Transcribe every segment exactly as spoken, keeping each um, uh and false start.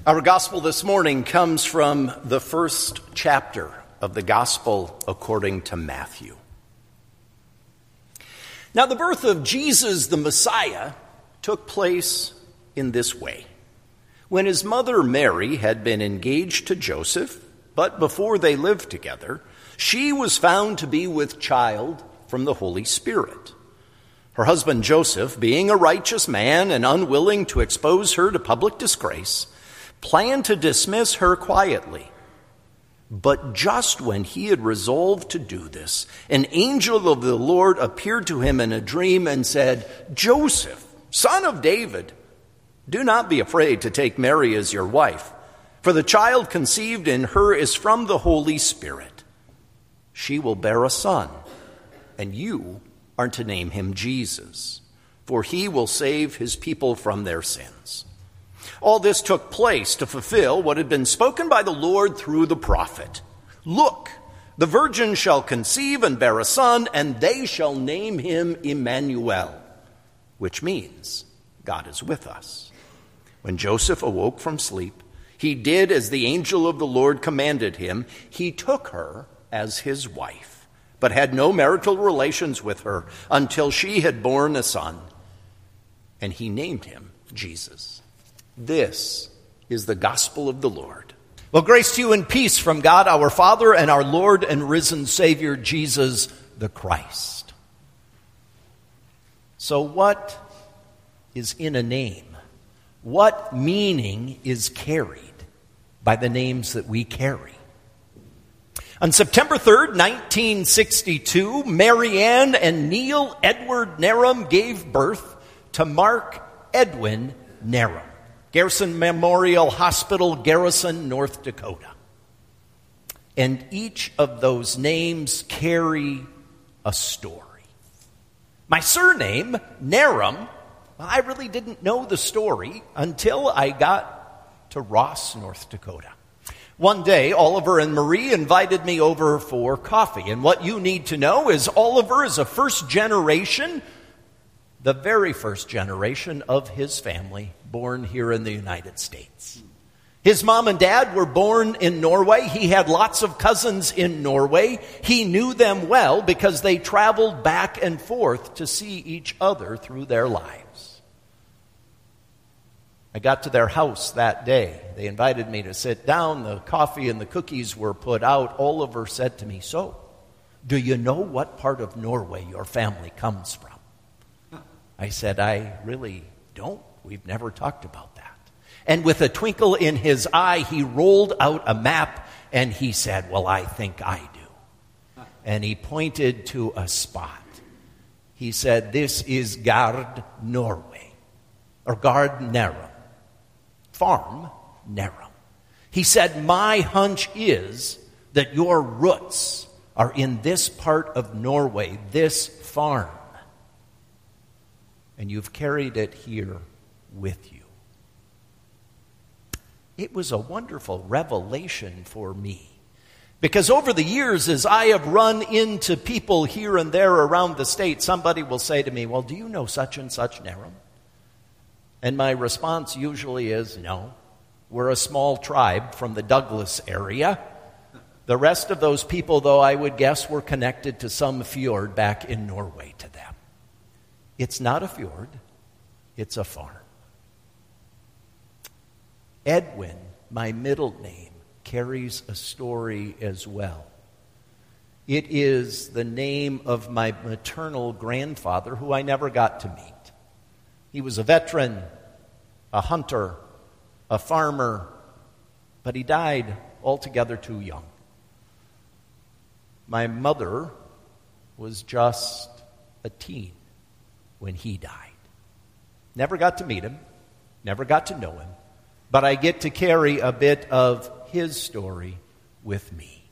Our gospel this morning comes from the first chapter of the gospel according to Matthew. Now, the birth of Jesus the Messiah took place in this way. When his mother Mary had been engaged to Joseph, but before they lived together, she was found to be with child from the Holy Spirit. Her husband Joseph, being a righteous man and unwilling to expose her to public disgrace, planned to dismiss her quietly. But just when he had resolved to do this, an angel of the Lord appeared to him in a dream and said, "Joseph, son of David, do not be afraid to take Mary as your wife, for the child conceived in her is from the Holy Spirit. She will bear a son, and you are to name him Jesus, for he will save his people from their sins." All this took place to fulfill what had been spoken by the Lord through the prophet. "Look, the virgin shall conceive and bear a son, and they shall name him Emmanuel," which means God is with us. When Joseph awoke from sleep, he did as the angel of the Lord commanded him. He took her as his wife, but had no marital relations with her until she had borne a son, and he named him Jesus. This is the gospel of the Lord. Well, grace to you and peace from God our Father and our Lord and risen Savior, Jesus the Christ. So what is in a name? What meaning is carried by the names that we carry? On September third, nineteen sixty-two, Mary Ann and Neil Edward Nerum gave birth to Mark Edwin Nerum. Garrison Memorial Hospital, Garrison, North Dakota. And each of those names carry a story. My surname, Nerum, well, I really didn't know the story until I got to Ross, North Dakota. One day, Oliver and Marie invited me over for coffee. And what you need to know is Oliver is a first generation, the very first generation of his family, born here in the United States. His mom and dad were born in Norway. He had lots of cousins in Norway. He knew them well because they traveled back and forth to see each other through their lives. I got to their house that day. They invited me to sit down. The coffee and the cookies were put out. Oliver said to me, "So, do you know what part of Norway your family comes from?" I said, "I really don't. We've never talked about that." And with a twinkle in his eye, he rolled out a map and he said, "Well, I think I do." And he pointed to a spot. He said, "This is Gard, Norway, or Gard Nerum, Farm Nerum." He said, "My hunch is that your roots are in this part of Norway, this farm. And you've carried it here with you." It was a wonderful revelation for me. Because over the years, as I have run into people here and there around the state, somebody will say to me, "Well, do you know such and such Nerum?" And my response usually is, "No. We're a small tribe from the Douglas area." The rest of those people, though, I would guess were connected to some fjord back in Norway to them. It's not a fjord, it's a farm. Edwin, my middle name, carries a story as well. It is the name of my maternal grandfather, who I never got to meet. He was a veteran, a hunter, a farmer, but he died altogether too young. My mother was just a teen when he died. Never got to meet him, never got to know him, but I get to carry a bit of his story with me.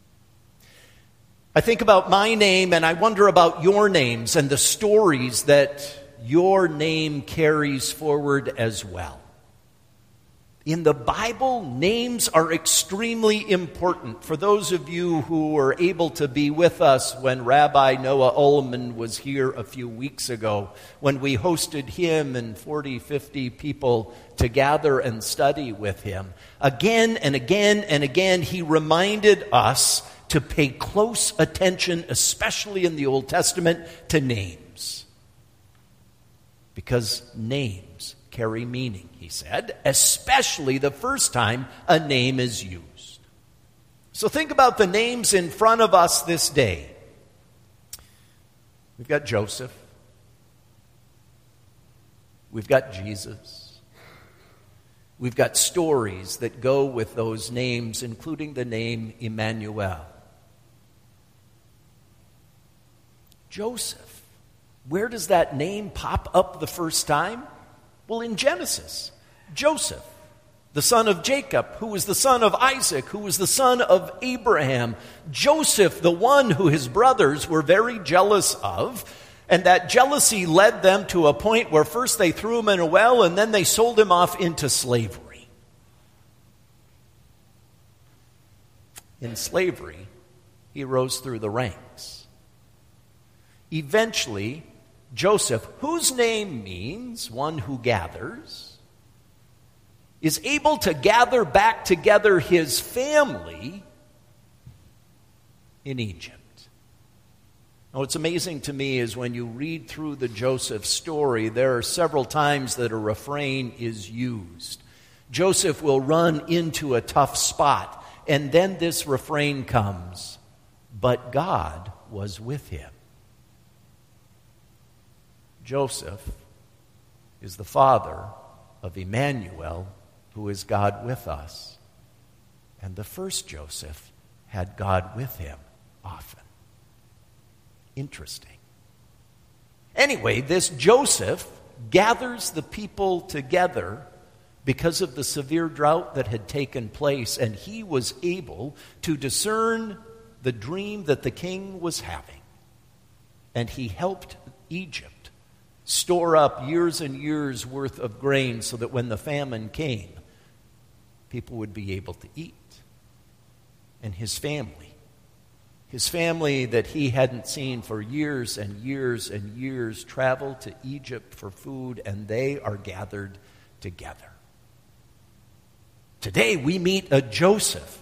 I think about my name and I wonder about your names and the stories that your name carries forward as well. In the Bible, names are extremely important. For those of you who were able to be with us when Rabbi Noah Ullman was here a few weeks ago, when we hosted him and forty, fifty people to gather and study with him, again and again and again, he reminded us to pay close attention, especially in the Old Testament, to names. Because names carry meaning, he said, especially the first time a name is used. So think about the names in front of us this day. We've got Joseph. We've got Jesus. We've got stories that go with those names, including the name Emmanuel. Joseph, where does that name pop up the first time? Well, in Genesis, Joseph, the son of Jacob, who was the son of Isaac, who was the son of Abraham. Joseph, the one who his brothers were very jealous of, and that jealousy led them to a point where first they threw him in a well and then they sold him off into slavery. In slavery, he rose through the ranks. Eventually, Joseph, whose name means one who gathers, is able to gather back together his family in Egypt. Now, what's amazing to me is when you read through the Joseph story, there are several times that a refrain is used. Joseph will run into a tough spot, and then this refrain comes, "But God was with him." Joseph is the father of Emmanuel, who is God with us. And the first Joseph had God with him often. Interesting. Anyway, this Joseph gathers the people together because of the severe drought that had taken place, and he was able to discern the dream that the king was having. And he helped Egypt store up years and years worth of grain so that when the famine came, people would be able to eat. And his family, his family that he hadn't seen for years and years and years, traveled to Egypt for food, and they are gathered together. Today we meet a Joseph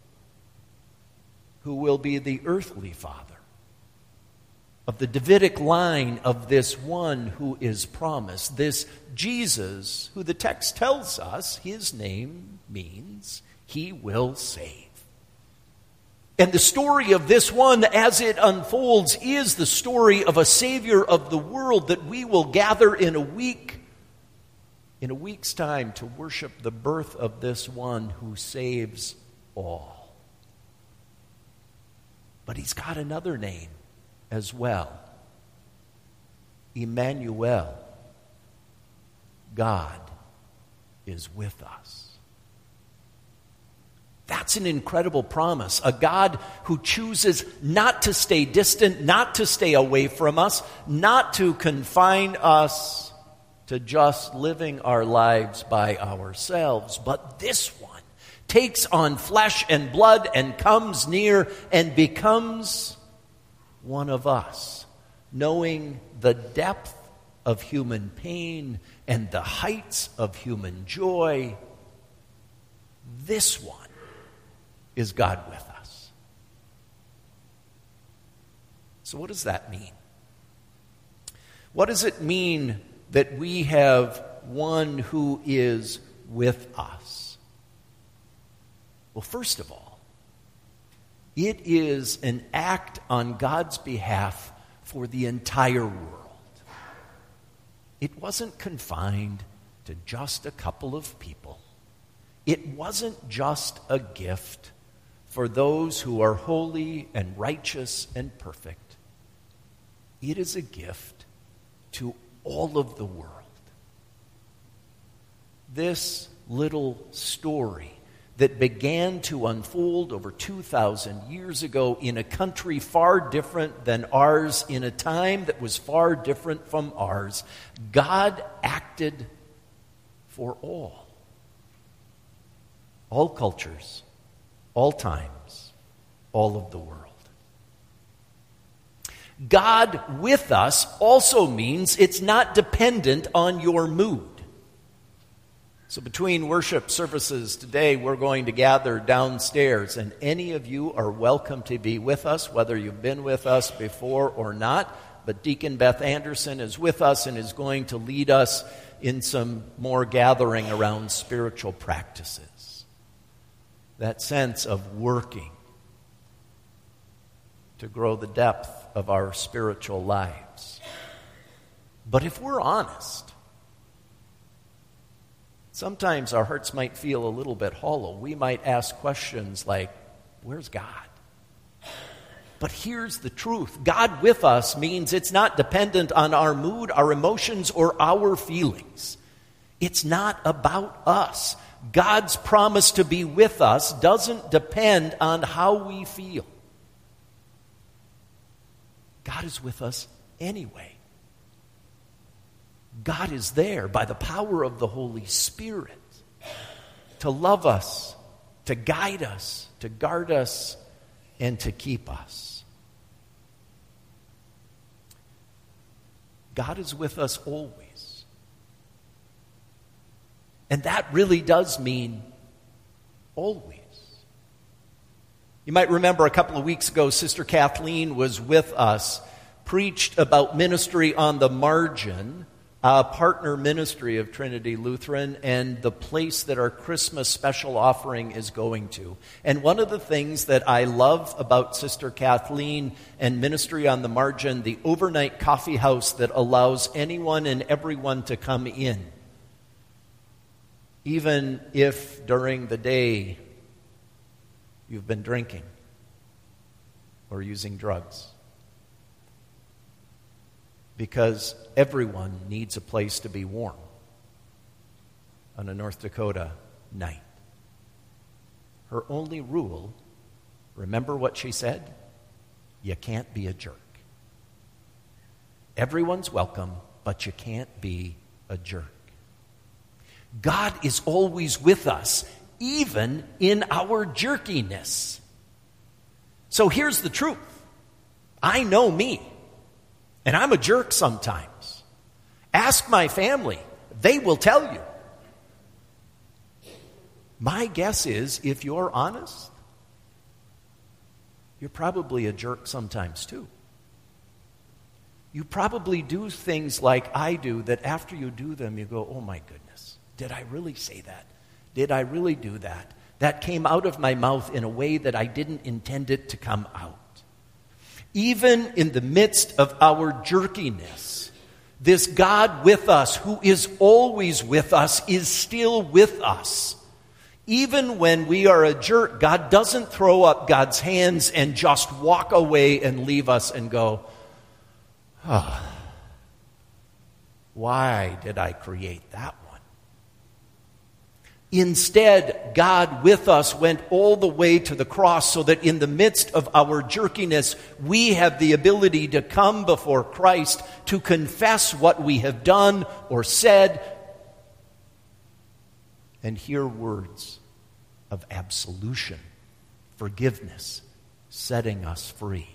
who will be the earthly father of the Davidic line of this one who is promised, this Jesus, who the text tells us his name means he will save. And the story of this one, as it unfolds, is the story of a Savior of the world that we will gather in a week, in a week's time, to worship the birth of this one who saves all. But he's got another name as well. Emmanuel. God is with us. That's an incredible promise. A God who chooses not to stay distant, not to stay away from us, not to confine us to just living our lives by ourselves, but this one takes on flesh and blood and comes near and becomes one of us, knowing the depth of human pain and the heights of human joy. This one is God with us. So what does that mean? What does it mean that we have one who is with us? Well, first of all, it is an act on God's behalf for the entire world. It wasn't confined to just a couple of people. It wasn't just a gift for those who are holy and righteous and perfect. It is a gift to all of the world. This little story that began to unfold over two thousand years ago in a country far different than ours, in a time that was far different from ours, God acted for all. all cultures, all times, all of the world. God with us also means it's not dependent on your mood. So between worship services today, we're going to gather downstairs, and any of you are welcome to be with us, whether you've been with us before or not. But Deacon Beth Anderson is with us and is going to lead us in some more gathering around spiritual practices. That sense of working to grow the depth of our spiritual lives. But if we're honest, sometimes our hearts might feel a little bit hollow. We might ask questions like, where's God? But here's the truth. God with us means it's not dependent on our mood, our emotions, or our feelings. It's not about us. God's promise to be with us doesn't depend on how we feel. God is with us anyway. God is there by the power of the Holy Spirit to love us, to guide us, to guard us, and to keep us. God is with us always. And that really does mean always. You might remember a couple of weeks ago, Sister Kathleen was with us, preached about ministry on the margin, a partner ministry of Trinity Lutheran, and the place that our Christmas special offering is going to. And one of the things that I love about Sister Kathleen and Ministry on the Margin, the overnight coffee house that allows anyone and everyone to come in, even if during the day you've been drinking or using drugs. Because everyone needs a place to be warm on a North Dakota night. Her only rule, remember what she said? You can't be a jerk. Everyone's welcome, but you can't be a jerk. God is always with us, even in our jerkiness. So here's the truth. I know me. And I'm a jerk sometimes. Ask my family. They will tell you. My guess is, if you're honest, you're probably a jerk sometimes too. You probably do things like I do that after you do them, you go, oh my goodness, did I really say that? Did I really do that? That came out of my mouth in a way that I didn't intend it to come out. Even in the midst of our jerkiness, this God with us, who is always with us, is still with us. Even when we are a jerk, God doesn't throw up God's hands and just walk away and leave us and go, oh, why did I create that one? Instead, God with us went all the way to the cross so that in the midst of our jerkiness, we have the ability to come before Christ to confess what we have done or said and hear words of absolution, forgiveness, setting us free.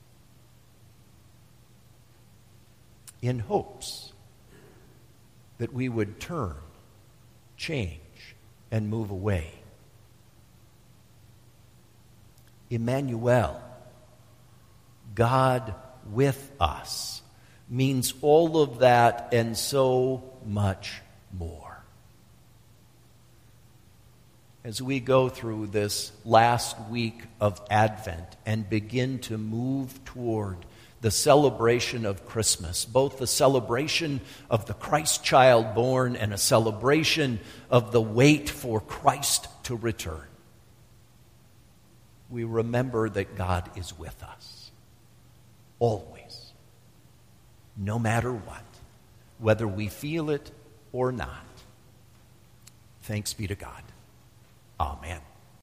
In hopes that we would turn, change, and move away. Emmanuel, God with us, means all of that and so much more. As we go through this last week of Advent and begin to move toward the celebration of Christmas, both the celebration of the Christ child born and a celebration of the wait for Christ to return, we remember that God is with us, always, no matter what, whether we feel it or not. Thanks be to God. Amen.